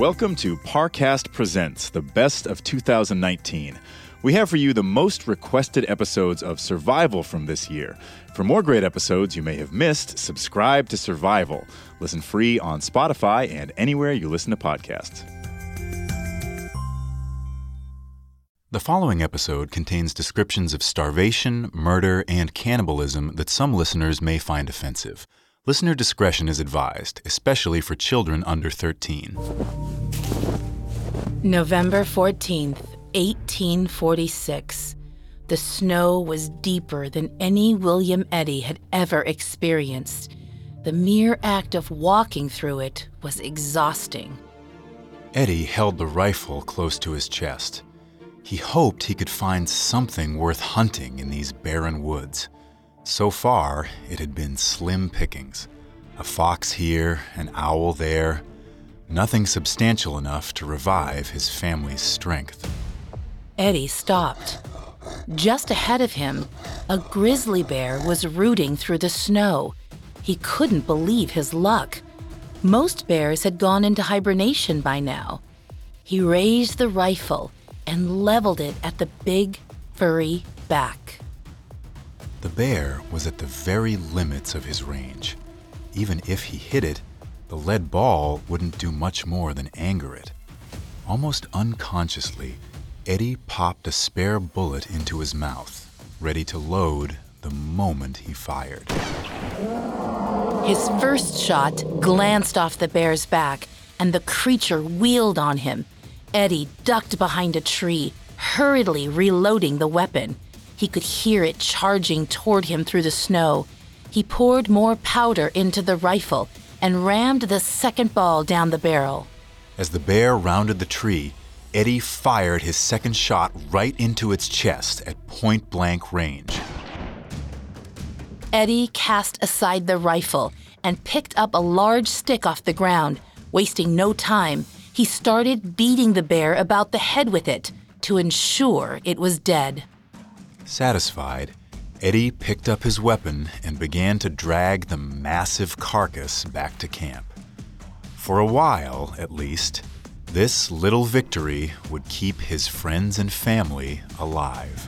Welcome to Parcast Presents, the best of 2019. We have for you the most requested episodes of Survival from this year. For more great episodes you may have missed, subscribe to Survival. Listen free on Spotify and anywhere you listen to podcasts. The following episode contains descriptions of starvation, murder, and cannibalism that some listeners may find offensive. Listener discretion is advised, especially for children under 13. November 14th, 1846. The snow was deeper than any William Eddy had ever experienced. The mere act of walking through it was exhausting. Eddy held the rifle close to his chest. He hoped he could find something worth hunting in these barren woods. So far, it had been slim pickings. A fox here, an owl there. Nothing substantial enough to revive his family's strength. Eddy stopped. Just ahead of him, a grizzly bear was rooting through the snow. He couldn't believe his luck. Most bears had gone into hibernation by now. He raised the rifle and leveled it at the big, furry back. The bear was at the very limits of his range. Even if he hit it, the lead ball wouldn't do much more than anger it. Almost unconsciously, Eddy popped a spare bullet into his mouth, ready to load the moment he fired. His first shot glanced off the bear's back, and the creature wheeled on him. Eddy ducked behind a tree, hurriedly reloading the weapon. He could hear it charging toward him through the snow. He poured more powder into the rifle and rammed the second ball down the barrel. As the bear rounded the tree, Eddy fired his second shot right into its chest at point-blank range. Eddy cast aside the rifle and picked up a large stick off the ground. Wasting no time, he started beating the bear about the head with it to ensure it was dead. Satisfied, Eddy picked up his weapon and began to drag the massive carcass back to camp. For a while, at least, this little victory would keep his friends and family alive.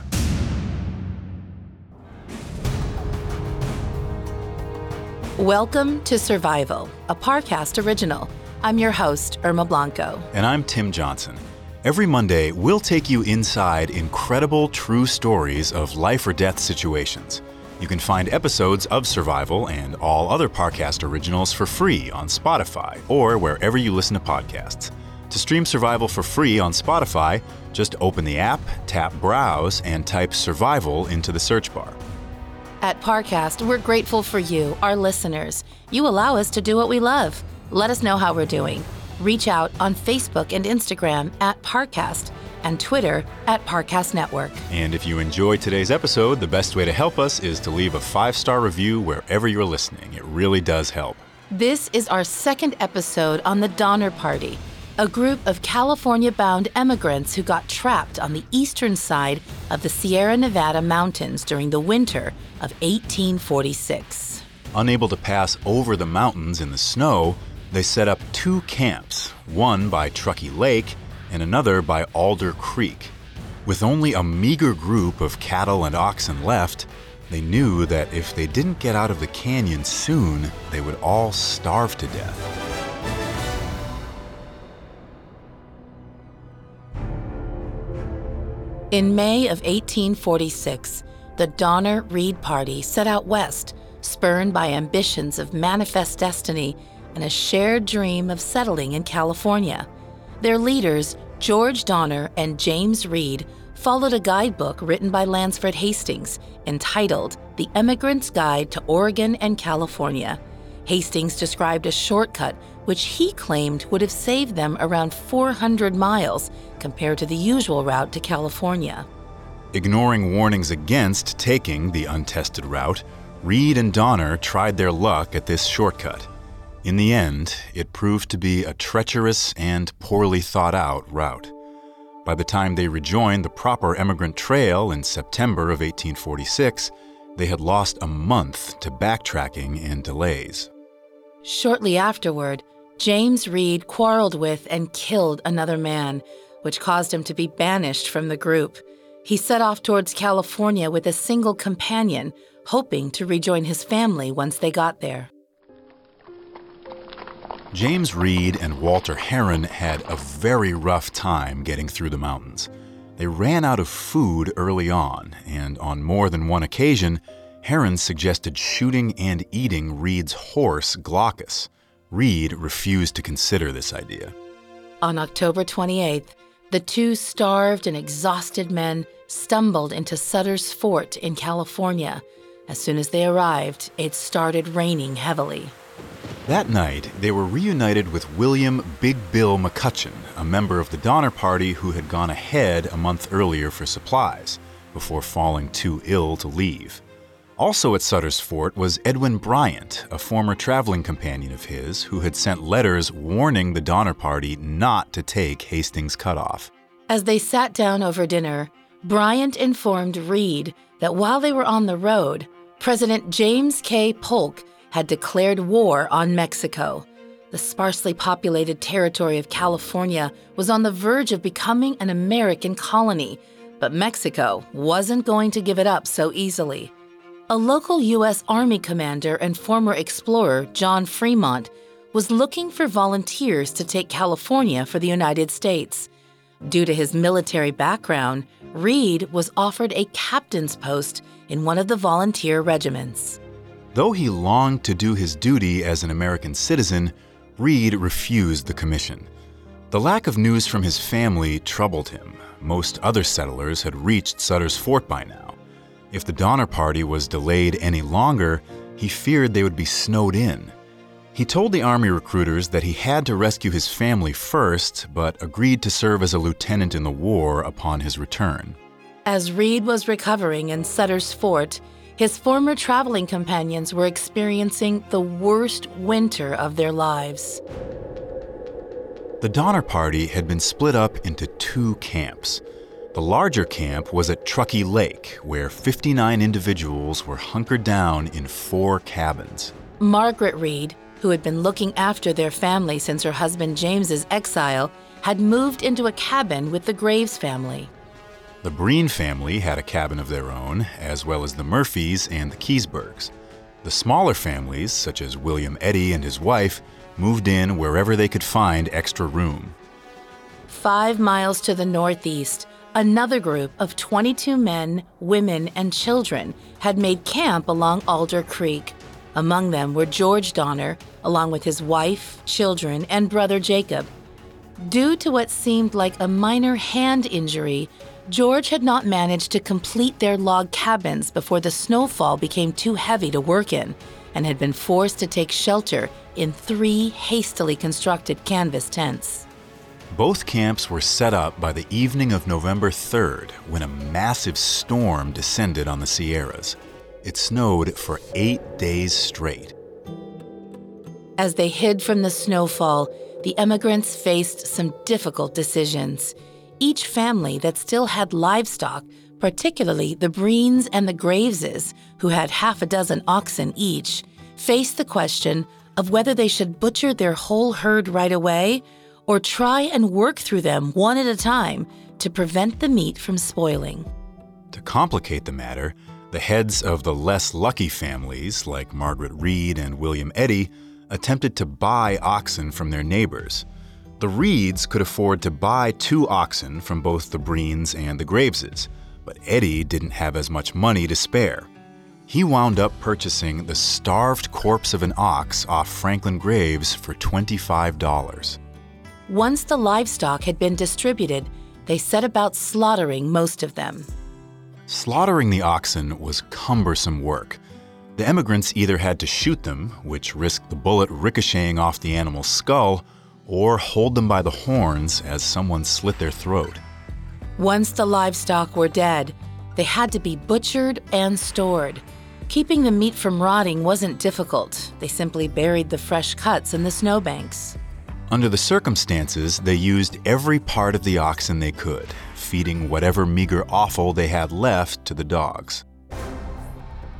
Welcome to Survival, a Parcast original. I'm your host, Irma Blanco. And I'm Tim Johnson. Every Monday, we'll take you inside incredible true stories of life or death situations. You can find episodes of Survival and all other Parcast originals for free on Spotify or wherever you listen to podcasts. To stream Survival for free on Spotify, just open the app, tap Browse, and type Survival into the search bar. At Parcast, we're grateful for you, our listeners. You allow us to do what we love. Let us know how we're doing. Reach out on Facebook and Instagram at Parcast and Twitter at Parcast Network. And if you enjoyed today's episode, the best way to help us is to leave a 5-star review wherever you're listening. It really does help. This is our second episode on the Donner Party, a group of California-bound immigrants who got trapped on the eastern side of the Sierra Nevada mountains during the winter of 1846. Unable to pass over the mountains in the snow, they set up 2 camps, one by Truckee Lake and another by Alder Creek. With only a meager group of cattle and oxen left, they knew that if they didn't get out of the canyon soon, they would all starve to death. In May of 1846, the Donner-Reed Party set out west, spurred by ambitions of manifest destiny and a shared dream of settling in California. Their leaders, George Donner and James Reed, followed a guidebook written by Lansford Hastings entitled The Emigrant's Guide to Oregon and California. Hastings described a shortcut which he claimed would have saved them around 400 miles compared to the usual route to California. Ignoring warnings against taking the untested route, Reed and Donner tried their luck at this shortcut. In the end, it proved to be a treacherous and poorly thought-out route. By the time they rejoined the proper emigrant trail in September of 1846, they had lost a month to backtracking and delays. Shortly afterward, James Reed quarreled with and killed another man, which caused him to be banished from the group. He set off towards California with a single companion, hoping to rejoin his family once they got there. James Reed and Walter Heron had a very rough time getting through the mountains. They ran out of food early on, and on more than one occasion, Heron suggested shooting and eating Reed's horse, Glaucus. Reed refused to consider this idea. On October 28th, the two starved and exhausted men stumbled into Sutter's Fort in California. As soon as they arrived, it started raining heavily. That night, they were reunited with William Big Bill McCutcheon, a member of the Donner Party who had gone ahead a month earlier for supplies, before falling too ill to leave. Also at Sutter's Fort was Edwin Bryant, a former traveling companion of his who had sent letters warning the Donner Party not to take Hastings Cutoff. As they sat down over dinner, Bryant informed Reed that while they were on the road, President James K. Polk had declared war on Mexico. The sparsely populated territory of California was on the verge of becoming an American colony, but Mexico wasn't going to give it up so easily. A local U.S. Army commander and former explorer, John Fremont, was looking for volunteers to take California for the United States. Due to his military background, Reed was offered a captain's post in one of the volunteer regiments. Though he longed to do his duty as an American citizen, Reed refused the commission. The lack of news from his family troubled him. Most other settlers had reached Sutter's Fort by now. If the Donner Party was delayed any longer, he feared they would be snowed in. He told the Army recruiters that he had to rescue his family first, but agreed to serve as a lieutenant in the war upon his return. As Reed was recovering in Sutter's Fort, his former traveling companions were experiencing the worst winter of their lives. The Donner Party had been split up into two camps. The larger camp was at Truckee Lake, where 59 individuals were hunkered down in 4 cabins. Margaret Reed, who had been looking after their family since her husband James's exile, had moved into a cabin with the Graves family. The Breen family had a cabin of their own, as well as the Murphys and the Kesebergs. The smaller families, such as William Eddy and his wife, moved in wherever they could find extra room. 5 miles to the northeast, another group of 22 men, women, and children had made camp along Alder Creek. Among them were George Donner, along with his wife, children, and brother Jacob. Due to what seemed like a minor hand injury, George had not managed to complete their log cabins before the snowfall became too heavy to work in, and had been forced to take shelter in 3 hastily constructed canvas tents. Both camps were set up by the evening of November 3rd, when a massive storm descended on the Sierras. It snowed for 8 days straight. As they hid from the snowfall, the emigrants faced some difficult decisions. Each family that still had livestock, particularly the Breens and the Graveses, who had 6 oxen each, faced the question of whether they should butcher their whole herd right away or try and work through them one at a time to prevent the meat from spoiling. To complicate the matter, the heads of the less lucky families, like Margaret Reed and William Eddy, attempted to buy oxen from their neighbors. The Reeds could afford to buy 2 oxen from both the Breens and the Graveses, but Eddy didn't have as much money to spare. He wound up purchasing the starved corpse of an ox off Franklin Graves for $25. Once the livestock had been distributed, they set about slaughtering most of them. Slaughtering the oxen was cumbersome work. The emigrants either had to shoot them, which risked the bullet ricocheting off the animal's skull, or hold them by the horns as someone slit their throat. Once the livestock were dead, they had to be butchered and stored. Keeping the meat from rotting wasn't difficult. They simply buried the fresh cuts in the snowbanks. Under the circumstances, they used every part of the oxen they could, feeding whatever meager offal they had left to the dogs.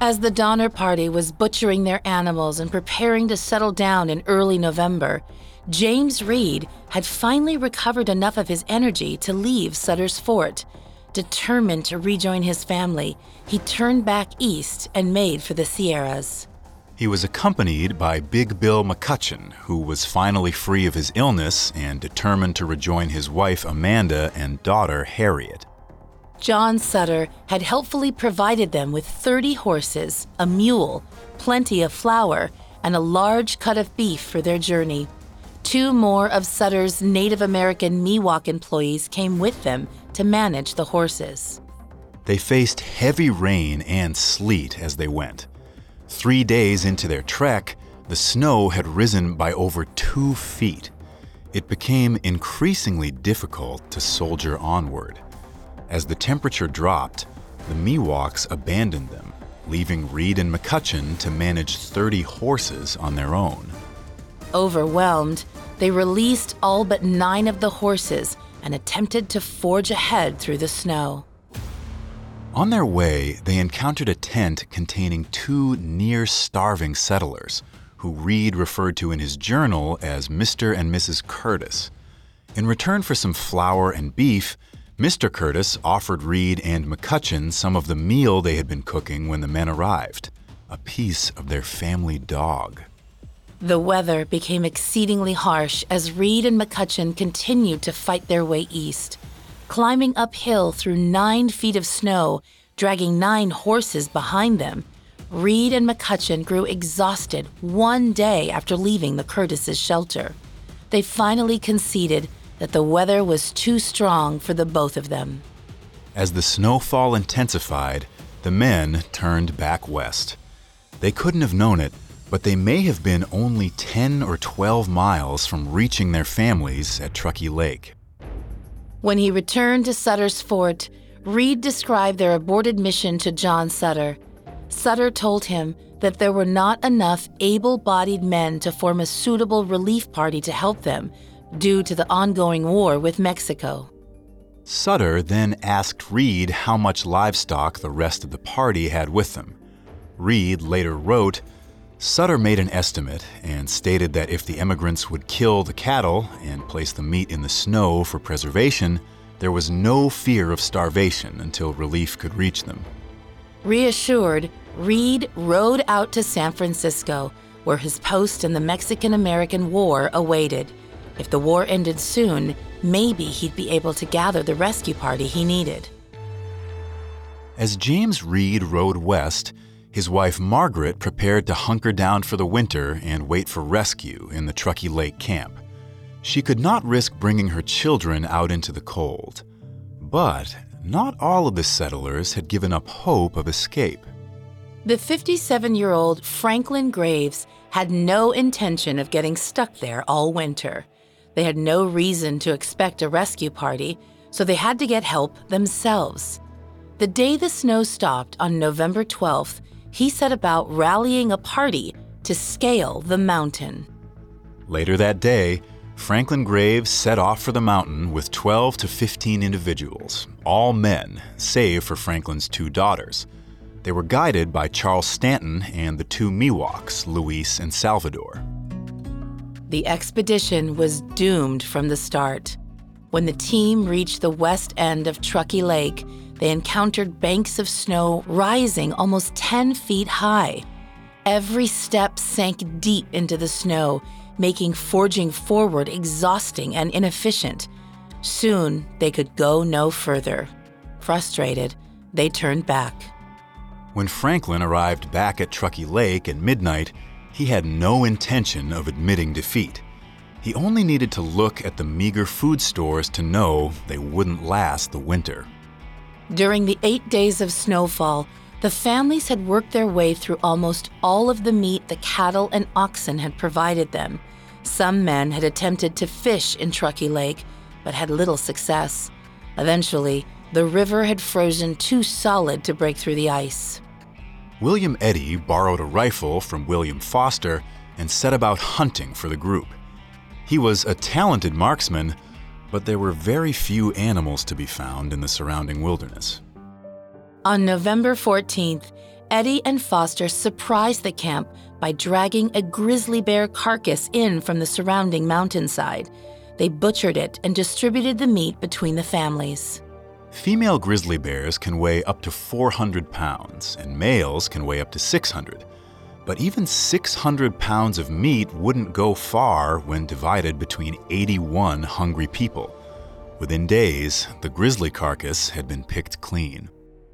As the Donner Party was butchering their animals and preparing to settle down in early November, James Reed had finally recovered enough of his energy to leave Sutter's Fort. Determined to rejoin his family, he turned back east and made for the Sierras. He was accompanied by Big Bill McCutcheon, who was finally free of his illness and determined to rejoin his wife Amanda and daughter Harriet. John Sutter had helpfully provided them with 30 horses, a mule, plenty of flour, and a large cut of beef for their journey. 2 more of Sutter's Native American Miwok employees came with them to manage the horses. They faced heavy rain and sleet as they went. 3 days into their trek, the snow had risen by over 2 feet. It became increasingly difficult to soldier onward. As the temperature dropped, the Miwoks abandoned them, leaving Reed and McCutcheon to manage 30 horses on their own. Overwhelmed, they released all but 9 of the horses and attempted to forge ahead through the snow. On their way, they encountered a tent containing 2 near-starving settlers, who Reed referred to in his journal as Mr. and Mrs. Curtis. In return for some flour and beef, Mr. Curtis offered Reed and McCutcheon some of the meal they had been cooking when the men arrived, a piece of their family dog. The weather became exceedingly harsh as Reed and McCutcheon continued to fight their way east. Climbing uphill through 9 feet of snow, dragging 9 horses behind them, Reed and McCutcheon grew exhausted 1 day after leaving the Curtises' shelter. They finally conceded that the weather was too strong for the both of them. As the snowfall intensified, the men turned back west. They couldn't have known it, but they may have been only 10 or 12 miles from reaching their families at Truckee Lake. When he returned to Sutter's Fort, Reed described their aborted mission to John Sutter. Sutter told him that there were not enough able-bodied men to form a suitable relief party to help them due to the ongoing war with Mexico. Sutter then asked Reed how much livestock the rest of the party had with them. Reed later wrote, Sutter made an estimate and stated that if the emigrants would kill the cattle and place the meat in the snow for preservation, there was no fear of starvation until relief could reach them. Reassured, Reed rode out to San Francisco, where his post in the Mexican-American War awaited. If the war ended soon, maybe he'd be able to gather the rescue party he needed. As James Reed rode west, his wife Margaret prepared to hunker down for the winter and wait for rescue in the Truckee Lake camp. She could not risk bringing her children out into the cold. But not all of the settlers had given up hope of escape. The 57-year-old Franklin Graves had no intention of getting stuck there all winter. They had no reason to expect a rescue party, so they had to get help themselves. The day the snow stopped on November 12th, he set about rallying a party to scale the mountain. Later that day, Franklin Graves set off for the mountain with 12 to 15 individuals, all men, save for Franklin's 2 daughters. They were guided by Charles Stanton and the 2 Miwoks, Luis and Salvador. The expedition was doomed from the start. When the team reached the west end of Truckee Lake, they encountered banks of snow rising almost 10 feet high. Every step sank deep into the snow, making forging forward exhausting and inefficient. Soon, they could go no further. Frustrated, they turned back. When Franklin arrived back at Truckee Lake at midnight, he had no intention of admitting defeat. He only needed to look at the meager food stores to know they wouldn't last the winter. During the 8 days of snowfall, the families had worked their way through almost all of the meat the cattle and oxen had provided them. Some men had attempted to fish in Truckee Lake, but had little success. Eventually, the river had frozen too solid to break through the ice. William Eddy borrowed a rifle from William Foster and set about hunting for the group. He was a talented marksman, but there were very few animals to be found in the surrounding wilderness. On November 14th, Eddie and Foster surprised the camp by dragging a grizzly bear carcass in from the surrounding mountainside. They butchered it and distributed the meat between the families. Female grizzly bears can weigh up to 400 pounds, and males can weigh up to 600. But even 600 pounds of meat wouldn't go far when divided between 81 hungry people. Within days, the grizzly carcass had been picked clean.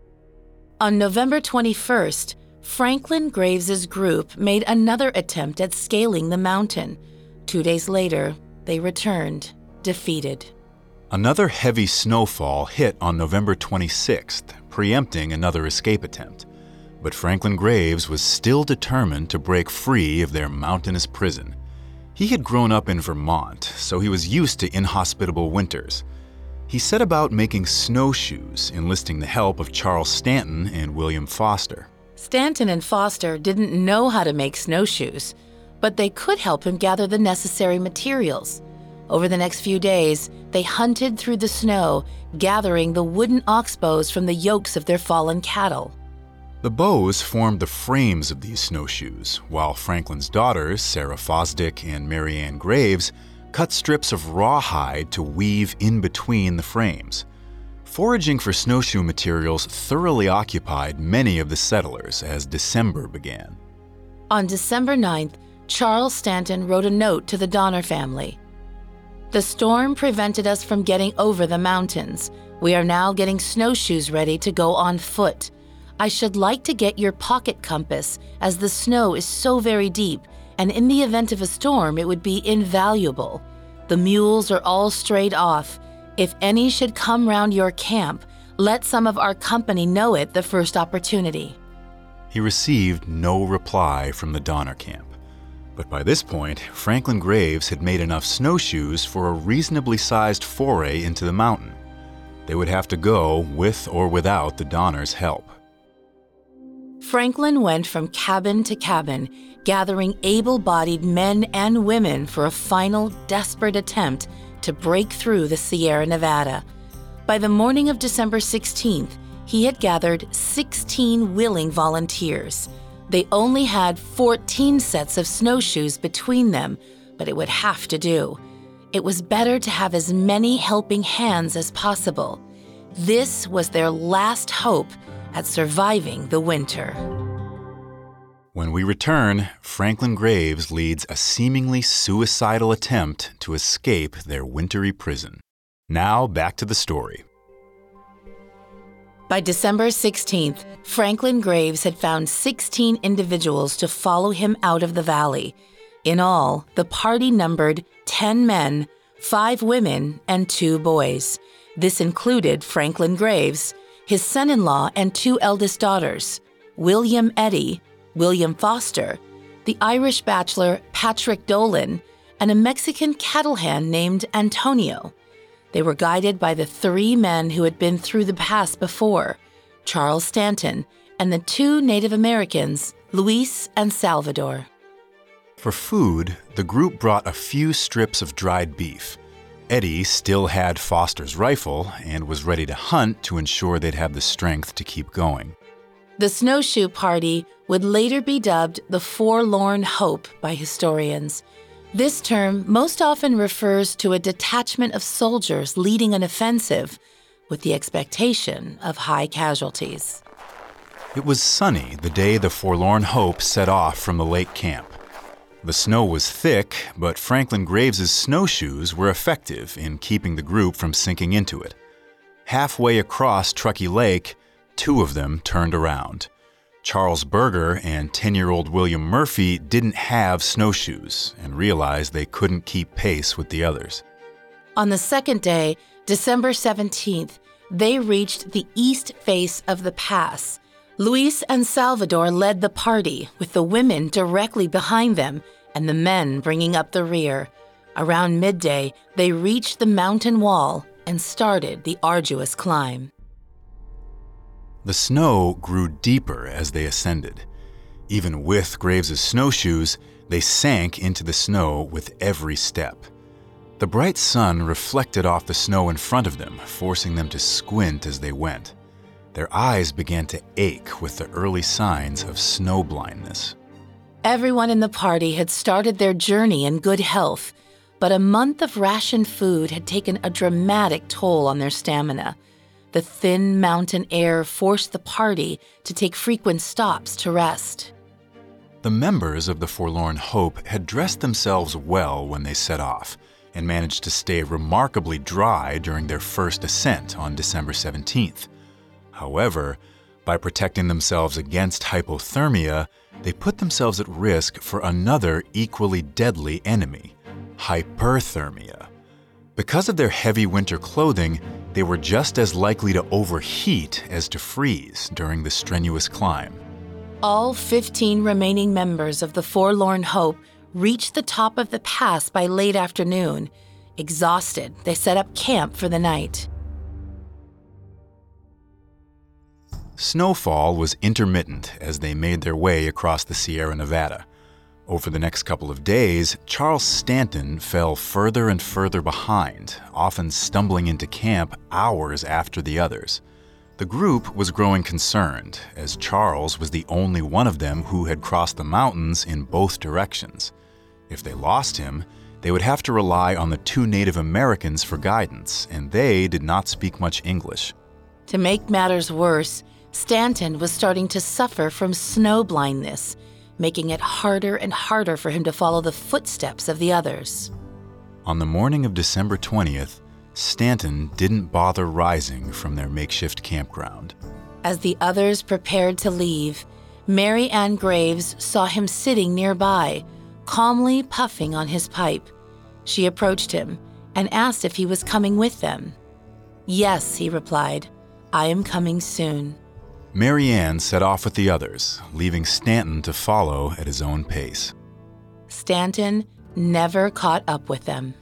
On November 21st, Franklin Graves' group made another attempt at scaling the mountain. 2 days later, they returned, defeated. Another heavy snowfall hit on November 26th, preempting another escape attempt. But Franklin Graves was still determined to break free of their mountainous prison. He had grown up in Vermont, so he was used to inhospitable winters. He set about making snowshoes, enlisting the help of Charles Stanton and William Foster. Stanton and Foster didn't know how to make snowshoes, but they could help him gather the necessary materials. Over the next few days, they hunted through the snow, gathering the wooden ox bows from the yokes of their fallen cattle. The bows formed the frames of these snowshoes, while Franklin's daughters, Sarah Fosdick and Mary Ann Graves, cut strips of rawhide to weave in between the frames. Foraging for snowshoe materials thoroughly occupied many of the settlers as December began. On December 9th, Charles Stanton wrote a note to the Donner family. "The storm prevented us from getting over the mountains. We are now getting snowshoes ready to go on foot. I should like to get your pocket compass, as the snow is so very deep, and in the event of a storm, it would be invaluable. The mules are all strayed off. If any should come round your camp, let some of our company know it the first opportunity." He received no reply from the Donner camp. But by this point, Franklin Graves had made enough snowshoes for a reasonably sized foray into the mountain. They would have to go with or without the Donners' help. Franklin went from cabin to cabin, gathering able-bodied men and women for a final, desperate attempt to break through the Sierra Nevada. By the morning of December 16th, he had gathered 16 willing volunteers. They only had 14 sets of snowshoes between them, but it would have to do. It was better to have as many helping hands as possible. This was their last hope at surviving the winter. When we return, Franklin Graves leads a seemingly suicidal attempt to escape their wintry prison. Now back to the story. By December 16th, Franklin Graves had found 16 individuals to follow him out of the valley. In all, the party numbered 10 men, 5 women, and 2 boys. This included Franklin Graves, his son-in-law and 2 eldest daughters, William Eddy, William Foster, the Irish bachelor Patrick Dolan, and a Mexican cattle hand named Antonio. They were guided by the 3 men who had been through the pass before, Charles Stanton, and the 2 Native Americans, Luis and Salvador. For food, the group brought a few strips of dried beef. Eddie still had Foster's rifle and was ready to hunt to ensure they'd have the strength to keep going. The snowshoe party would later be dubbed the Forlorn Hope by historians. This term most often refers to a detachment of soldiers leading an offensive with the expectation of high casualties. It was sunny the day the Forlorn Hope set off from the lake camp. The snow was thick, but Franklin Graves' snowshoes were effective in keeping the group from sinking into it. Halfway across Truckee Lake, 2 of them turned around. Charles Berger and 10-year-old William Murphy didn't have snowshoes and realized they couldn't keep pace with the others. On the second day, December 17th, they reached the east face of the pass. Luis and Salvador led the party, with the women directly behind them and the men bringing up the rear. Around midday, they reached the mountain wall and started the arduous climb. The snow grew deeper as they ascended. Even with Graves' snowshoes, they sank into the snow with every step. The bright sun reflected off the snow in front of them, forcing them to squint as they went. Their eyes began to ache with the early signs of snow blindness. Everyone in the party had started their journey in good health, but a month of rationed food had taken a dramatic toll on their stamina. The thin mountain air forced the party to take frequent stops to rest. The members of the Forlorn Hope had dressed themselves well when they set off and managed to stay remarkably dry during their first ascent on December 17th. However, by protecting themselves against hypothermia, they put themselves at risk for another equally deadly enemy, hyperthermia. Because of their heavy winter clothing, they were just as likely to overheat as to freeze during the strenuous climb. All 15 remaining members of the Forlorn Hope reached the top of the pass by late afternoon. Exhausted, they set up camp for the night. Snowfall was intermittent as they made their way across the Sierra Nevada. Over the next couple of days, Charles Stanton fell further and further behind, often stumbling into camp hours after the others. The group was growing concerned, as Charles was the only one of them who had crossed the mountains in both directions. If they lost him, they would have to rely on the 2 Native Americans for guidance, and they did not speak much English. To make matters worse, Stanton was starting to suffer from snow blindness, making it harder and harder for him to follow the footsteps of the others. On the morning of December 20th, Stanton didn't bother rising from their makeshift campground. As the others prepared to leave, Mary Ann Graves saw him sitting nearby, calmly puffing on his pipe. She approached him and asked if he was coming with them. "Yes," he replied. "I am coming soon." Mary Ann set off with the others, leaving Stanton to follow at his own pace. Stanton never caught up with them.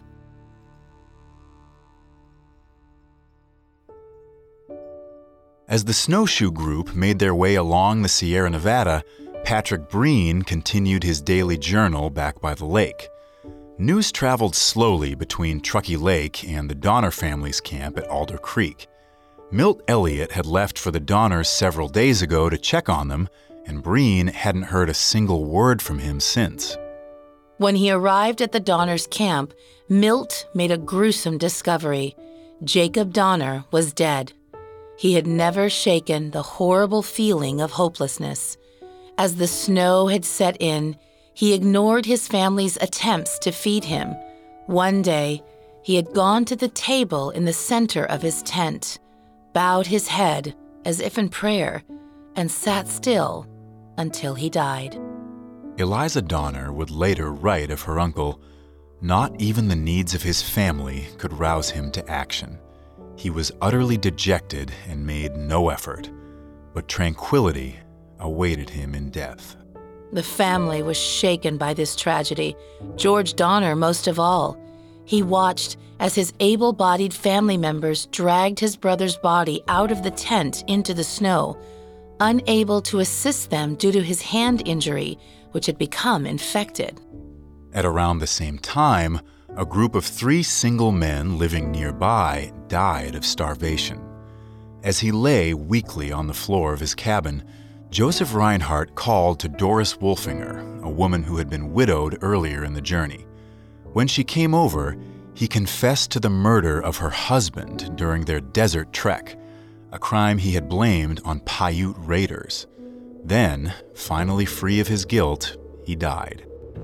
As the snowshoe group made their way along the Sierra Nevada, Patrick Breen continued his daily journal back by the lake. News traveled slowly between Truckee Lake and the Donner family's camp at Alder Creek. Milt Elliott had left for the Donners several days ago to check on them, and Breen hadn't heard a single word from him since. When he arrived at the Donners' camp, Milt made a gruesome discovery. Jacob Donner was dead. He had never shaken the horrible feeling of hopelessness. As the snow had set in, he ignored his family's attempts to feed him. One day, he had gone to the table in the center of his tent, bowed his head as if in prayer, and sat still until he died. Eliza Donner would later write of her uncle, "Not even the needs of his family could rouse him to action. He was utterly dejected and made no effort, but tranquility awaited him in death." The family was shaken by this tragedy, George Donner most of all. He watched as his able-bodied family members dragged his brother's body out of the tent into the snow, unable to assist them due to his hand injury, which had become infected. At around the same time, a group of 3 single men living nearby died of starvation. As he lay weakly on the floor of his cabin, Joseph Reinhardt called to Doris Wolfinger, a woman who had been widowed earlier in the journey. When she came over, he confessed to the murder of her husband during their desert trek, a crime he had blamed on Paiute raiders. Then, finally free of his guilt, he died.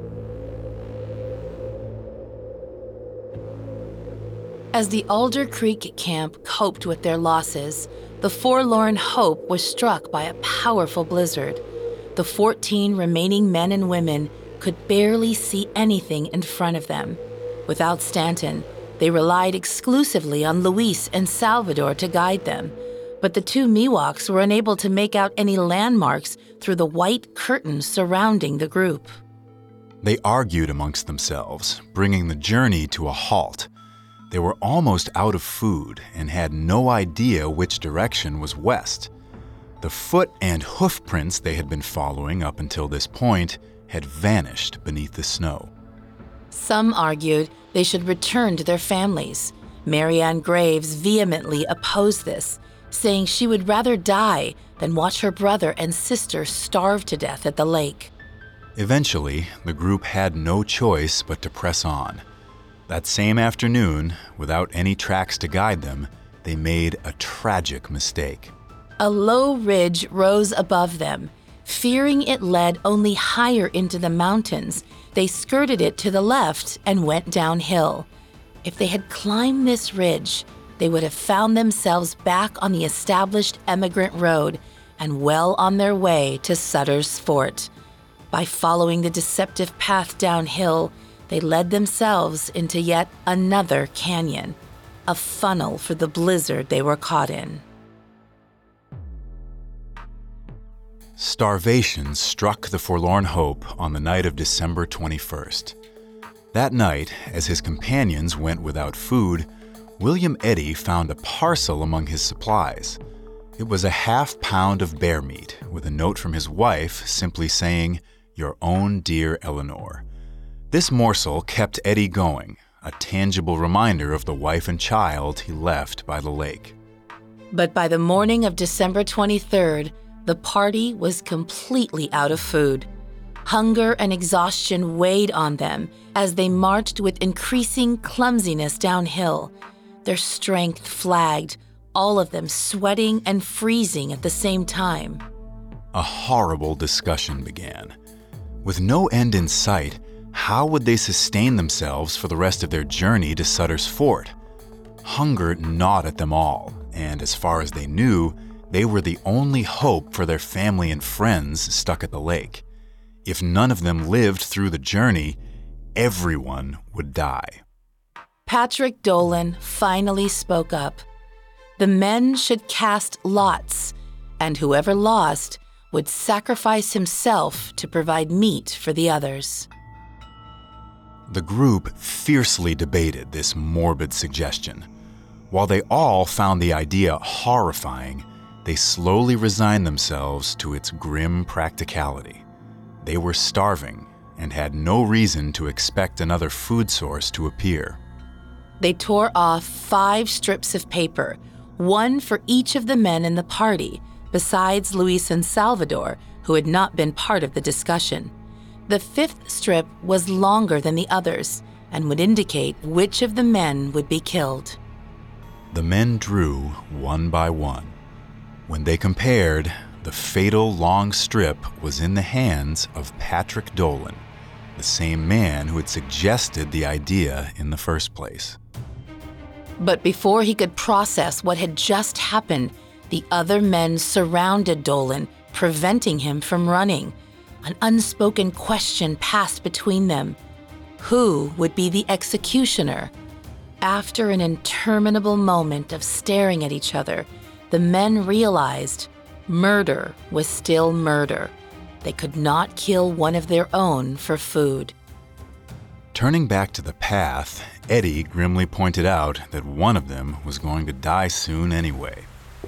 As the Alder Creek camp coped with their losses, the Forlorn Hope was struck by a powerful blizzard. The 14 remaining men and women could barely see anything in front of them. Without Stanton, they relied exclusively on Luis and Salvador to guide them, but the 2 Miwoks were unable to make out any landmarks through the white curtains surrounding the group. They argued amongst themselves, bringing the journey to a halt. They were almost out of food and had no idea which direction was west. The foot and hoof prints they had been following up until this point had vanished beneath the snow. Some argued they should return to their families. Mary Ann Graves vehemently opposed this, saying she would rather die than watch her brother and sister starve to death at the lake. Eventually, the group had no choice but to press on. That same afternoon, without any tracks to guide them, they made a tragic mistake. A low ridge rose above them. Fearing it led only higher into the mountains, they skirted it to the left and went downhill. If they had climbed this ridge, they would have found themselves back on the established emigrant road and well on their way to Sutter's Fort. By following the deceptive path downhill, they led themselves into yet another canyon, a funnel for the blizzard they were caught in. Starvation struck the Forlorn Hope on the night of December 21st. That night, as his companions went without food, William Eddy found a parcel among his supplies. It was a half-pound of bear meat with a note from his wife simply saying, "Your own dear Eleanor." This morsel kept Eddy going, a tangible reminder of the wife and child he left by the lake. But by the morning of December 23rd, the party was completely out of food. Hunger and exhaustion weighed on them as they marched with increasing clumsiness downhill. Their strength flagged, all of them sweating and freezing at the same time. A horrible discussion began. With no end in sight, how would they sustain themselves for the rest of their journey to Sutter's Fort? Hunger gnawed at them all, and as far as they knew, they were the only hope for their family and friends stuck at the lake. If none of them lived through the journey, everyone would die. Patrick Dolan finally spoke up. The men should cast lots, and whoever lost would sacrifice himself to provide meat for the others. The group fiercely debated this morbid suggestion. While they all found the idea horrifying, they slowly resigned themselves to its grim practicality. They were starving and had no reason to expect another food source to appear. They tore off 5 strips of paper, one for each of the men in the party, besides Luis and Salvador, who had not been part of the discussion. The 5th strip was longer than the others and would indicate which of the men would be killed. The men drew one by one. When they compared, the fatal long strip was in the hands of Patrick Dolan, the same man who had suggested the idea in the first place. But before he could process what had just happened, the other men surrounded Dolan, preventing him from running. An unspoken question passed between them. Who would be the executioner? After an interminable moment of staring at each other, the men realized murder was still murder. They could not kill one of their own for food. Turning back to the path, Eddy grimly pointed out that one of them was going to die soon anyway.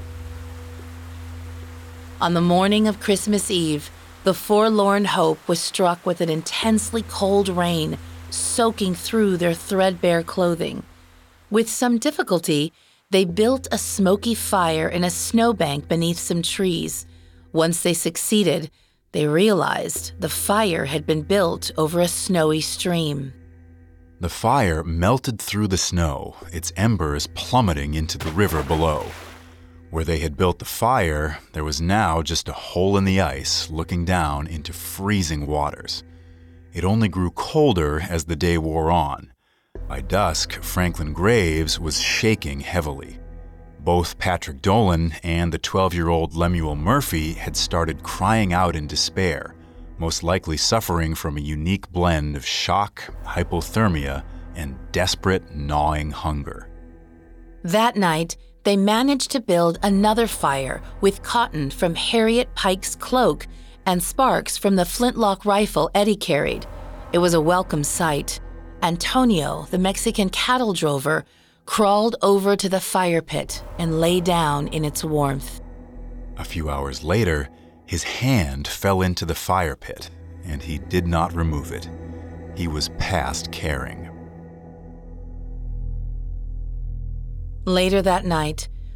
On the morning of Christmas Eve, the Forlorn Hope was struck with an intensely cold rain, soaking through their threadbare clothing. With some difficulty, they built a smoky fire in a snowbank beneath some trees. Once they succeeded, they realized the fire had been built over a snowy stream. The fire melted through the snow, its embers plummeting into the river below. Where they had built the fire, there was now just a hole in the ice looking down into freezing waters. It only grew colder as the day wore on. By dusk, Franklin Graves was shaking heavily. Both Patrick Dolan and the 12-year-old Lemuel Murphy had started crying out in despair, most likely suffering from a unique blend of shock, hypothermia, and desperate, gnawing hunger. That night, they managed to build another fire with cotton from Harriet Pike's cloak and sparks from the flintlock rifle Eddy carried. It was a welcome sight. Antonio, the Mexican cattle drover, crawled over to the fire pit and lay down in its warmth. A few hours later, his hand fell into the fire pit, and he did not remove it. He was past caring. Later that night,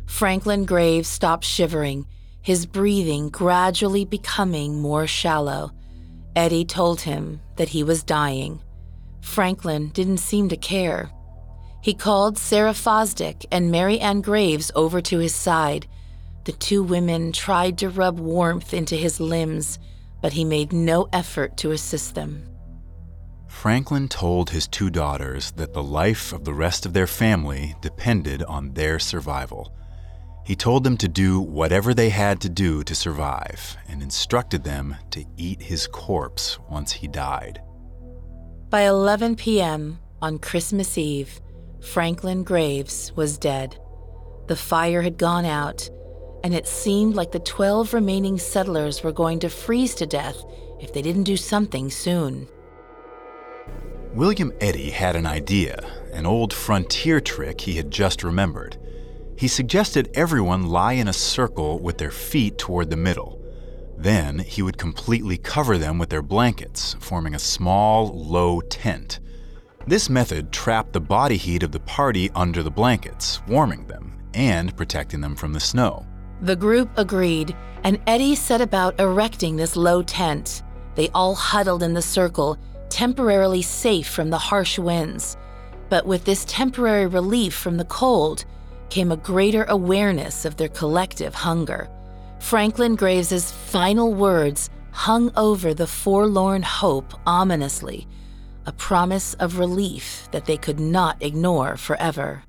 Franklin Graves stopped shivering, his breathing gradually becoming more shallow. Eddie told him that he was dying. Franklin didn't seem to care. He called Sarah Fosdick and Mary Ann Graves over to his side. The two women tried to rub warmth into his limbs, but he made no effort to assist them. Franklin told his two daughters that the life of the rest of their family depended on their survival. He told them to do whatever they had to do to survive and instructed them to eat his corpse once he died. By 11 p.m. on Christmas Eve, Franklin Graves was dead. The fire had gone out, and it seemed like the 12 remaining settlers were going to freeze to death if they didn't do something soon. William Eddy had an idea, an old frontier trick he had just remembered. He suggested everyone lie in a circle with their feet toward the middle. Then he would completely cover them with their blankets, forming a small, low tent. This method trapped the body heat of the party under the blankets, warming them and protecting them from the snow. The group agreed, and Eddie set about erecting this low tent. They all huddled in the circle, temporarily safe from the harsh winds. But with this temporary relief from the cold came a greater awareness of their collective hunger. Franklin Graves's final words hung over the forlorn hope ominously, a promise of relief that they could not ignore forever.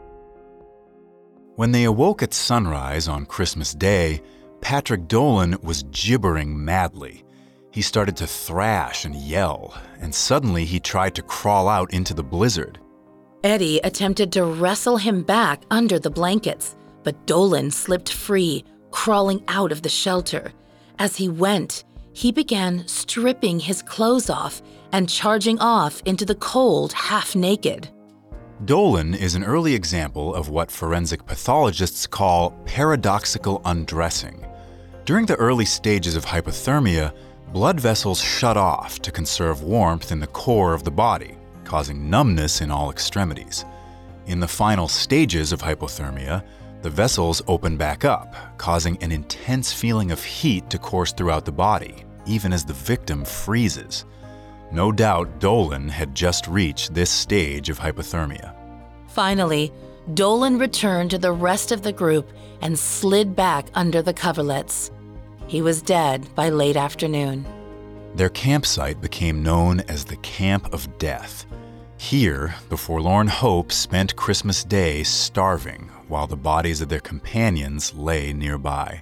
When they awoke at sunrise on Christmas Day, Patrick Dolan was gibbering madly. He started to thrash and yell, and suddenly he tried to crawl out into the blizzard. Eddie attempted to wrestle him back under the blankets, but Dolan slipped free, crawling out of the shelter. As he went, he began stripping his clothes off and charging off into the cold half-naked. Dolan is an early example of what forensic pathologists call paradoxical undressing. During the early stages of hypothermia, blood vessels shut off to conserve warmth in the core of the body, causing numbness in all extremities. In the final stages of hypothermia, the vessels open back up, causing an intense feeling of heat to course throughout the body, even as the victim freezes. No doubt Dolan had just reached this stage of hypothermia. Finally, Dolan returned to the rest of the group and slid back under the coverlets. He was dead by late afternoon. Their campsite became known as the Camp of Death. Here, the forlorn hope spent Christmas Day starving while the bodies of their companions lay nearby.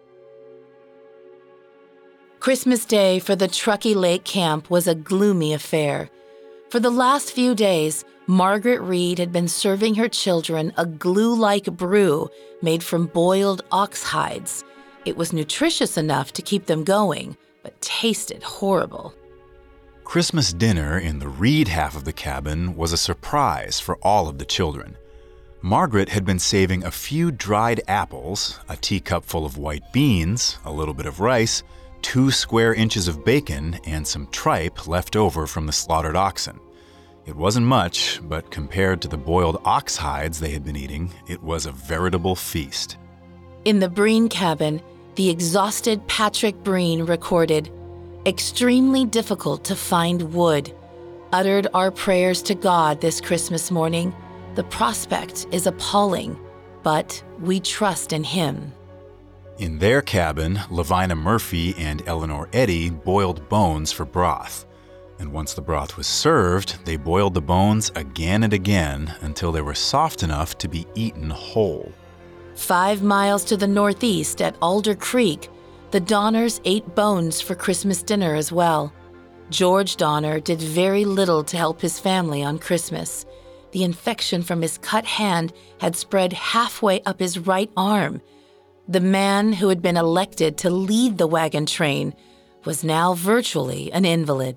Christmas Day for the Truckee Lake Camp was a gloomy affair. For the last few days, Margaret Reed had been serving her children a glue-like brew made from boiled ox hides. It was nutritious enough to keep them going, but tasted horrible. Christmas dinner in the Reed half of the cabin was a surprise for all of the children. Margaret had been saving a few dried apples, a teacup full of white beans, a little bit of rice, 2 square inches of bacon, and some tripe left over from the slaughtered oxen. It wasn't much, but compared to the boiled ox hides they had been eating, it was a veritable feast. In the Breen cabin, the exhausted Patrick Breen recorded, "Extremely difficult to find wood. Uttered our prayers to God this Christmas morning. The prospect is appalling, but we trust in Him." In their cabin, Lavina Murphy and Eleanor Eddy boiled bones for broth. And once the broth was served, they boiled the bones again and again until they were soft enough to be eaten whole. 5 miles to the northeast at Alder Creek, the Donners ate bones for Christmas dinner as well. George Donner did very little to help his family on Christmas. The infection from his cut hand had spread halfway up his right arm. The man who had been elected to lead the wagon train was now virtually an invalid.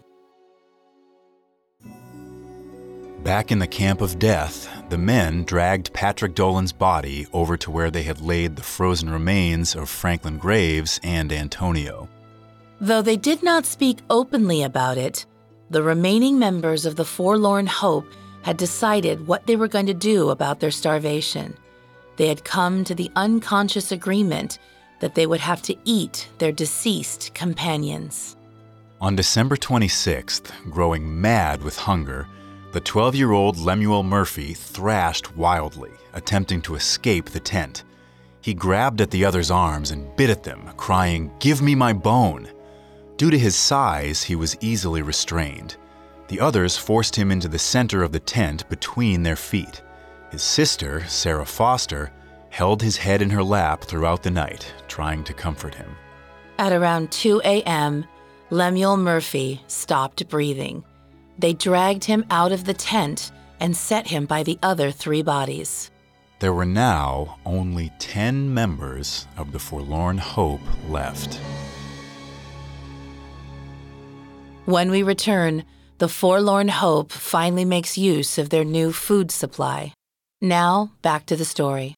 Back in the Camp of Death, the men dragged Patrick Dolan's body over to where they had laid the frozen remains of Franklin Graves and Antonio. Though they did not speak openly about it, the remaining members of the Forlorn Hope had decided what they were going to do about their starvation. they had come to the unconscious agreement that they would have to eat their deceased companions. On December 26th, growing mad with hunger, the 12-year-old Lemuel Murphy thrashed wildly, attempting to escape the tent. He grabbed at the others' arms and bit at them, crying, "Give me my bone!" Due to his size, he was easily restrained. The others forced him into the center of the tent between their feet. His sister, Sarah Foster, held his head in her lap throughout the night, trying to comfort him. At around 2 a.m., Lemuel Murphy stopped breathing. They dragged him out of the tent and set him by the other 3 bodies. There were now only 10 members of the Forlorn Hope left. When we return, the Forlorn Hope finally makes use of their new food supply. Now, back to the story.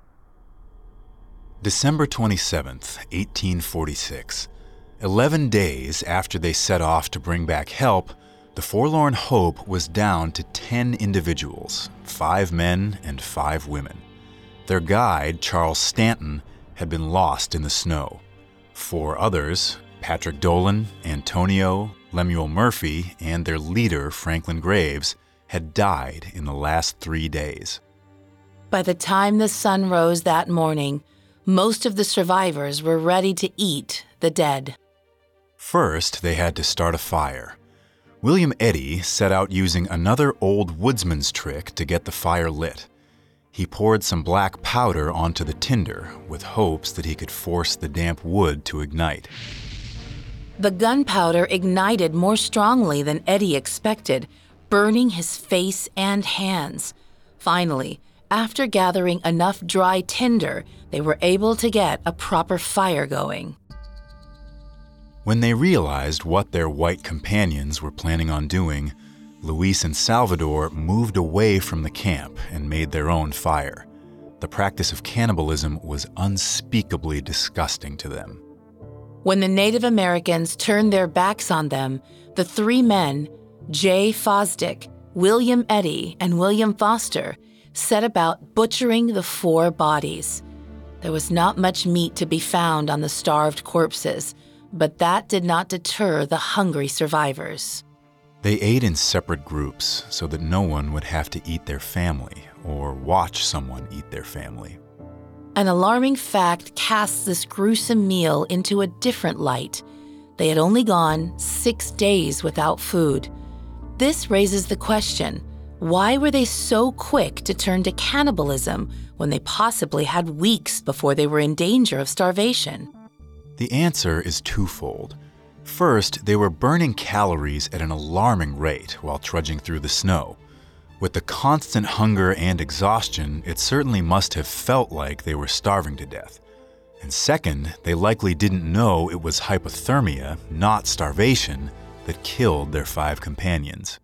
December 27th, 1846. 11 days after they set off to bring back help, the Forlorn Hope was down to 10 individuals, 5 men and 5 women. Their guide, Charles Stanton, had been lost in the snow. 4 others, Patrick Dolan, Antonio, Lemuel Murphy, and their leader, Franklin Graves, had died in the last 3 days. By the time the sun rose that morning, most of the survivors were ready to eat the dead. First, they had to start a fire. William Eddy set out using another old woodsman's trick to get the fire lit. He poured some black powder onto the tinder with hopes that he could force the damp wood to ignite. The gunpowder ignited more strongly than Eddy expected, burning his face and hands. Finally, after gathering enough dry tinder, they were able to get a proper fire going. When they realized what their white companions were planning on doing, Luis and Salvador moved away from the camp and made their own fire. The practice of cannibalism was unspeakably disgusting to them. When the Native Americans turned their backs on them, the 3 men, Jay Fosdick, William Eddy, and William Foster, set about butchering the 4 bodies. There was not much meat to be found on the starved corpses, but that did not deter the hungry survivors. They ate in separate groups so that no one would have to eat their family or watch someone eat their family. An alarming fact casts this gruesome meal into a different light. They had only gone 6 days without food. This raises the question, why were they so quick to turn to cannibalism when they possibly had weeks before they were in danger of starvation? The answer is twofold. First, they were burning calories at an alarming rate while trudging through the snow. With the constant hunger and exhaustion, it certainly must have felt like they were starving to death. And second, they likely didn't know it was hypothermia, not starvation, that killed their 5 companions.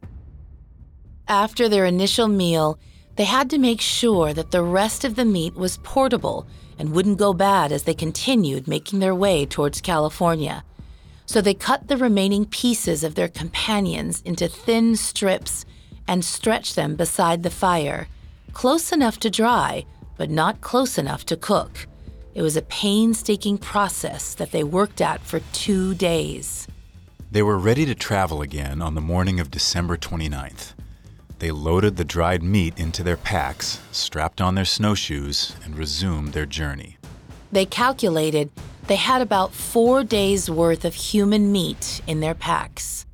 After their initial meal, they had to make sure that the rest of the meat was portable and wouldn't go bad as they continued making their way towards California. So they cut the remaining pieces of their companions into thin strips and stretched them beside the fire, close enough to dry, but not close enough to cook. It was a painstaking process that they worked at for 2 days. They were ready to travel again on the morning of December 29th. They loaded the dried meat into their packs, strapped on their snowshoes, and resumed their journey. They calculated they had about 4 days' worth of human meat in their packs.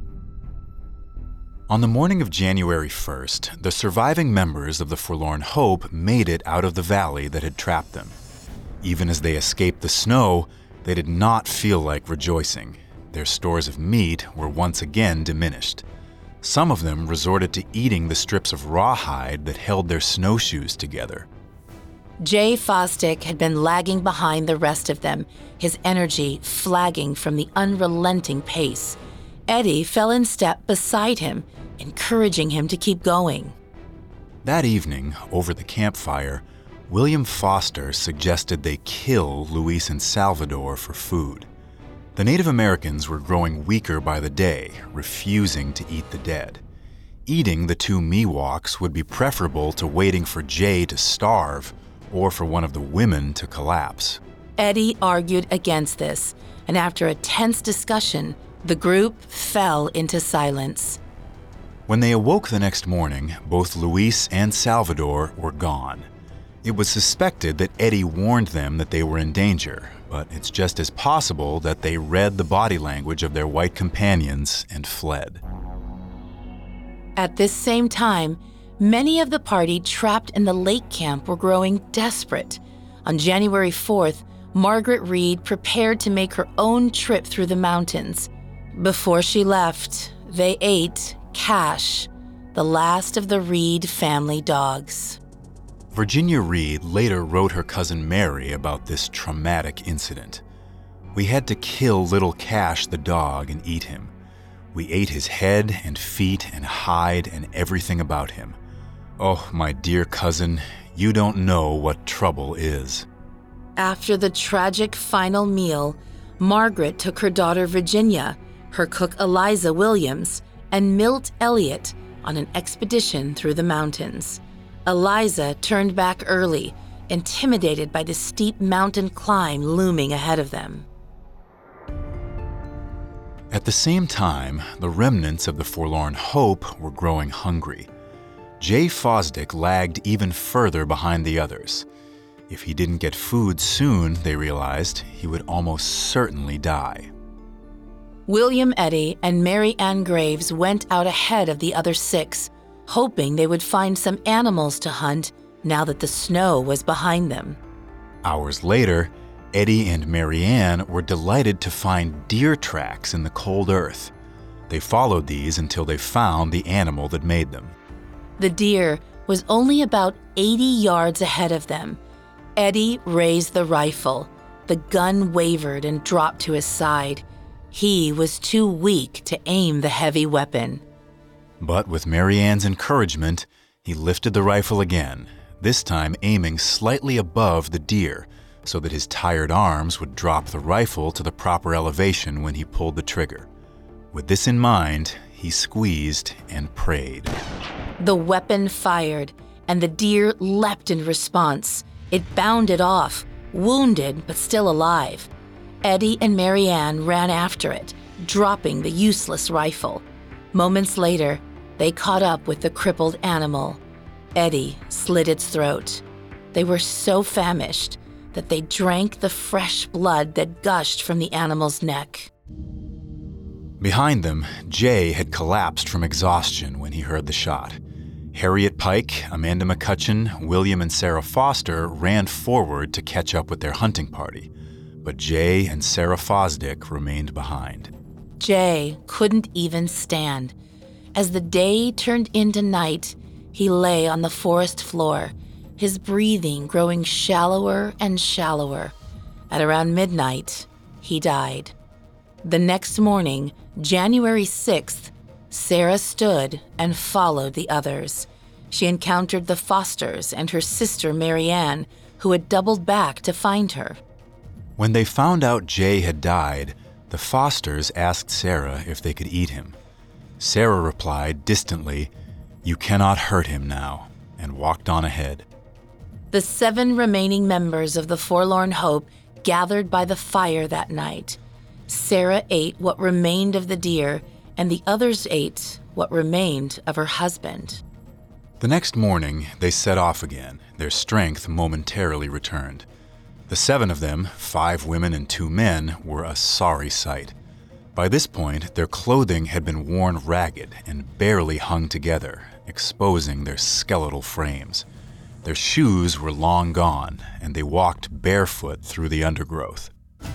On the morning of January 1st, the surviving members of the Forlorn Hope made it out of the valley that had trapped them. Even as they escaped the snow, they did not feel like rejoicing. Their stores of meat were once again diminished. Some of them resorted to eating the strips of rawhide that held their snowshoes together. Jay Fosdick had been lagging behind the rest of them, his energy flagging from the unrelenting pace. Eddy fell in step beside him, encouraging him to keep going. That evening, over the campfire, William Foster suggested they kill Luis and Salvador for food. The Native Americans were growing weaker by the day, refusing to eat the dead. Eating the 2 Miwoks would be preferable to waiting for Jay to starve or for one of the women to collapse. Eddie argued against this, and after a tense discussion, the group fell into silence. When they awoke the next morning, both Luis and Salvador were gone. It was suspected that Eddie warned them that they were in danger, but it's just as possible that they read the body language of their white companions and fled. At this same time, many of the party trapped in the lake camp were growing desperate. On January 4th, Margaret Reed prepared to make her own trip through the mountains. Before she left, they ate Cash, the last of the Reed family dogs. Virginia Reed later wrote her cousin Mary about this traumatic incident. "We had to kill little Cash the dog and eat him. We ate his head and feet and hide and everything about him. Oh, my dear cousin, you don't know what trouble is." After the tragic final meal, Margaret took her daughter Virginia, her cook Eliza Williams, and Milt Elliott on an expedition through the mountains. Eliza turned back early, intimidated by the steep mountain climb looming ahead of them. At the same time, the remnants of the Forlorn Hope were growing hungry. Jay Fosdick lagged even further behind the others. If he didn't get food soon, they realized, he would almost certainly die. William Eddy and Mary Ann Graves went out ahead of the other 6, hoping they would find some animals to hunt now that the snow was behind them. Hours later, Eddie and Mary Ann were delighted to find deer tracks in the cold earth. They followed these until they found the animal that made them. The deer was only about 80 yards ahead of them. Eddie raised the rifle. The gun wavered and dropped to his side. He was too weak to aim the heavy weapon. But with Mary Ann's encouragement, he lifted the rifle again, this time aiming slightly above the deer so that his tired arms would drop the rifle to the proper elevation when he pulled the trigger. With this in mind, he squeezed and prayed. The weapon fired, and the deer leapt in response. It bounded off, wounded but still alive. Eddie and Mary Ann ran after it, dropping the useless rifle. Moments later, they caught up with the crippled animal. Eddie slit its throat. They were so famished that they drank the fresh blood that gushed from the animal's neck. Behind them, Jay had collapsed from exhaustion when he heard the shot. Harriet Pike, Amanda McCutcheon, William and Sarah Foster ran forward to catch up with their hunting party, but Jay and Sarah Fosdick remained behind. Jay couldn't even stand. As the day turned into night, he lay on the forest floor, his breathing growing shallower and shallower. At around midnight, he died. The next morning, January 6th, Sarah stood and followed the others. She encountered the Fosters and her sister Mary Ann, who had doubled back to find her. When they found out Jay had died, the Fosters asked Sarah if they could eat him. Sarah replied distantly, "You cannot hurt him now," and walked on ahead. The 7 remaining members of the Forlorn Hope gathered by the fire that night. Sarah ate what remained of the deer, and the others ate what remained of her husband. The next morning, they set off again, their strength momentarily returned. The 7 of them, 5 women and 2 men, were a sorry sight. By this point, their clothing had been worn ragged and barely hung together, exposing their skeletal frames. Their shoes were long gone, and they walked barefoot through the undergrowth.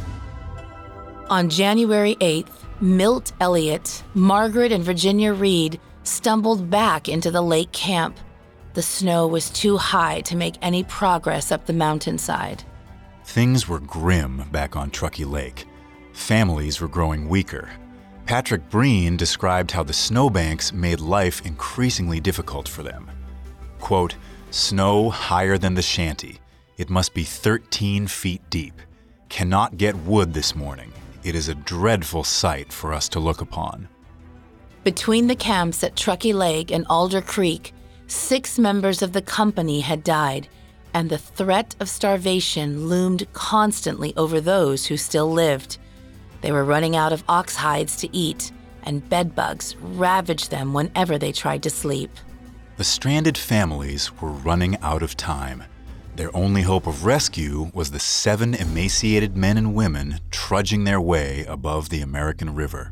On January 8th, Milt Elliott, Margaret and Virginia Reed stumbled back into the lake camp. The snow was too high to make any progress up the mountainside. Things were grim back on Truckee Lake. Families were growing weaker. Patrick Breen described how the snowbanks made life increasingly difficult for them. Quote, "Snow higher than the shanty. It must be 13 feet deep. Cannot get wood this morning. It is a dreadful sight for us to look upon." Between the camps at Truckee Lake and Alder Creek, 6 members of the company had died. and the threat of starvation loomed constantly over those who still lived. They were running out of ox hides to eat, and bedbugs ravaged them whenever they tried to sleep. The stranded families were running out of time. Their only hope of rescue was the 7 emaciated men and women trudging their way above the American River.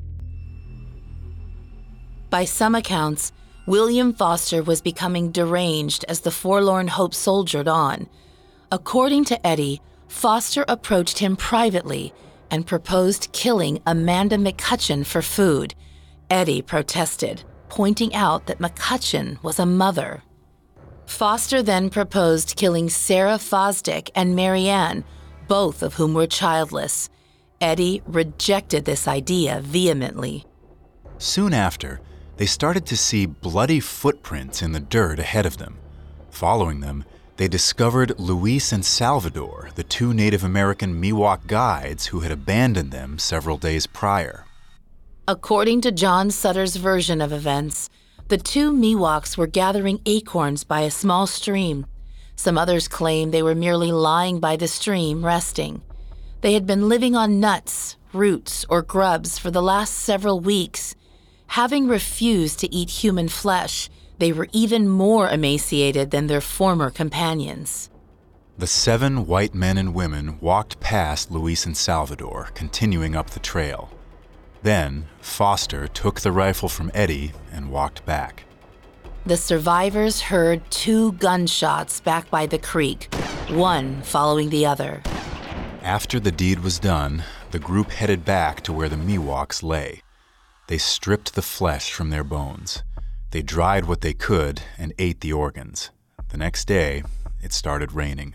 By some accounts, William Foster was becoming deranged as the forlorn hope soldiered on. According to Eddie, Foster approached him privately and proposed killing Amanda McCutcheon for food. Eddie protested, pointing out that McCutcheon was a mother. Foster then proposed killing Sarah Fosdick and Mary Ann, both of whom were childless. Eddie rejected this idea vehemently. Soon after, they started to see bloody footprints in the dirt ahead of them. Following them, they discovered Luis and Salvador, the 2 Native American Miwok guides who had abandoned them several days prior. According to John Sutter's version of events, the 2 Miwoks were gathering acorns by a small stream. Some others claim they were merely lying by the stream, resting. They had been living on nuts, roots, or grubs for the last several weeks. Having refused to eat human flesh, they were even more emaciated than their former companions. The 7 white men and women walked past Luis and Salvador, continuing up the trail. Then, Foster took the rifle from Eddie and walked back. The survivors heard 2 gunshots back by the creek, one following the other. After the deed was done, the group headed back to where the Miwoks lay. They stripped the flesh from their bones. They dried what they could and ate the organs. The next day, it started raining.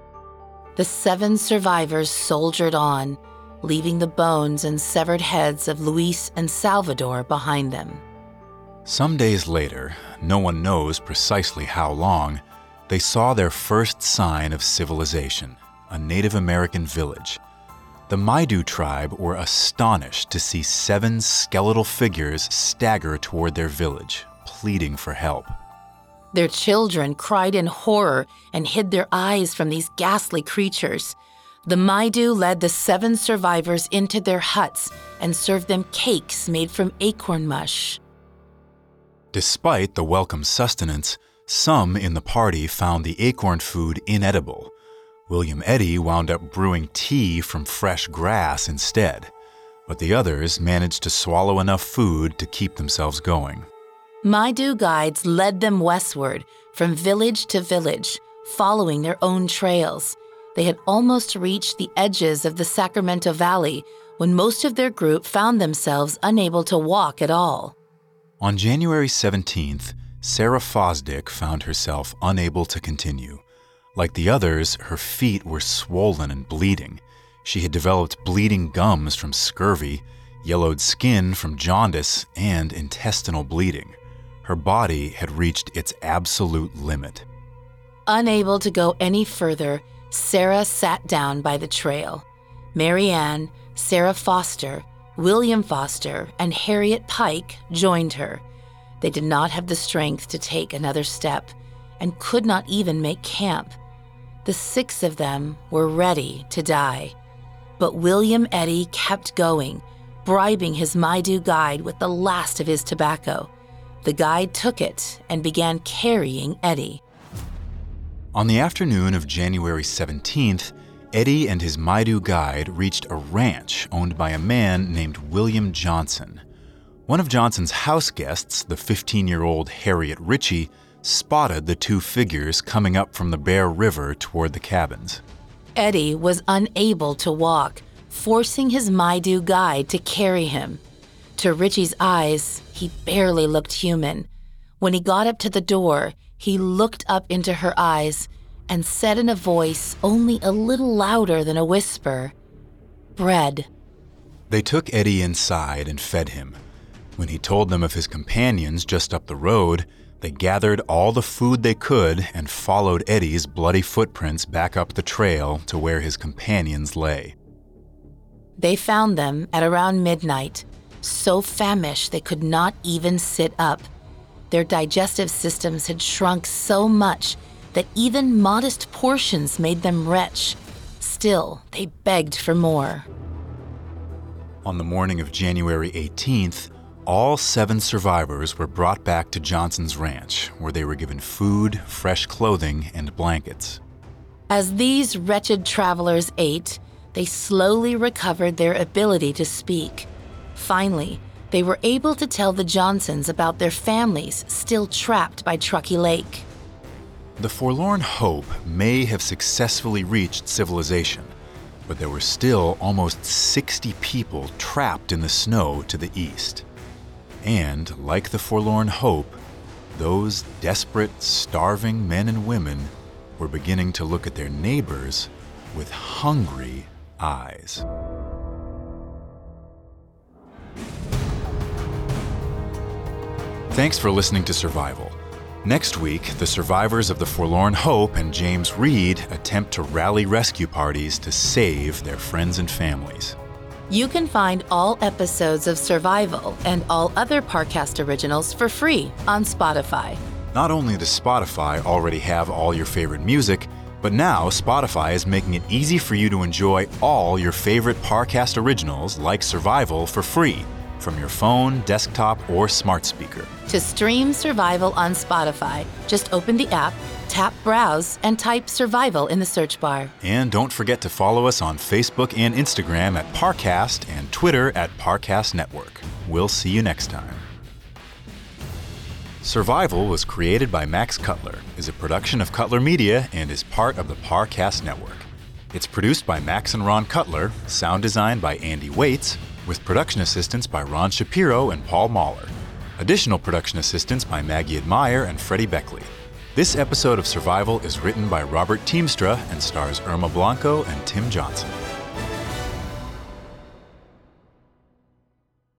The 7 survivors soldiered on, leaving the bones and severed heads of Luis and Salvador behind them. Some days later, no one knows precisely how long, they saw their first sign of civilization, a Native American village. The Maidu tribe were astonished to see 7 skeletal figures stagger toward their village, pleading for help. Their children cried in horror and hid their eyes from these ghastly creatures. The Maidu led the 7 survivors into their huts and served them cakes made from acorn mush. Despite the welcome sustenance, some in the party found the acorn food inedible. William Eddy wound up brewing tea from fresh grass instead, but the others managed to swallow enough food to keep themselves going. Maidu guides led them westward, from village to village, following their own trails. They had almost reached the edges of the Sacramento Valley when most of their group found themselves unable to walk at all. On January 17th, Sarah Fosdick found herself unable to continue. Like the others, her feet were swollen and bleeding. She had developed bleeding gums from scurvy, yellowed skin from jaundice, and intestinal bleeding. Her body had reached its absolute limit. Unable to go any further, Sarah sat down by the trail. Mary Ann, Sarah Foster, William Foster, and Harriet Pike joined her. They did not have the strength to take another step and could not even make camp. The 6 of them were ready to die. But William Eddy kept going, bribing his Maidu guide with the last of his tobacco. The guide took it and began carrying Eddy. On the afternoon of January 17th, Eddy and his Maidu guide reached a ranch owned by a man named William Johnson. One of Johnson's house guests, the 15-year-old Harriet Ritchie, spotted the 2 figures coming up from the Bear River toward the cabins. Eddy was unable to walk, forcing his Maidu guide to carry him. To Ritchie's eyes, he barely looked human. When he got up to the door, he looked up into her eyes and said in a voice only a little louder than a whisper, "Bread." They took Eddy inside and fed him. When he told them of his companions just up the road, they gathered all the food they could and followed Eddy's bloody footprints back up the trail to where his companions lay. They found them at around midnight, so famished they could not even sit up. Their digestive systems had shrunk so much that even modest portions made them retch. Still, they begged for more. On the morning of January 18th, all 7 survivors were brought back to Johnson's ranch, where they were given food, fresh clothing, and blankets. As these wretched travelers ate, they slowly recovered their ability to speak. Finally, they were able to tell the Johnsons about their families still trapped by Truckee Lake. The Forlorn Hope may have successfully reached civilization, but there were still almost 60 people trapped in the snow to the east. And, like the Forlorn Hope, those desperate, starving men and women were beginning to look at their neighbors with hungry eyes. Thanks for listening to Survival. Next week, the survivors of the Forlorn Hope and James Reed attempt to rally rescue parties to save their friends and families. You can find all episodes of Survival and all other Parcast originals for free on Spotify. Not only does Spotify already have all your favorite music, but now Spotify is making it easy for you to enjoy all your favorite Parcast originals like Survival for free from your phone, desktop, or smart speaker. To stream Survival on Spotify, just open the app, tap Browse, and type Survival in the search bar. And don't forget to follow us on Facebook and Instagram at Parcast and Twitter at Parcast Network. We'll see you next time. Survival was created by Max Cutler, is a production of Cutler Media, and is part of the Parcast Network. It's produced by Max and Ron Cutler, sound design by Andy Waits, with production assistance by Ron Shapiro and Paul Mahler. Additional production assistance by Maggie Admire and Freddie Beckley. This episode of Survival is written by Robert Teamstra and stars Irma Blanco and Tim Johnson.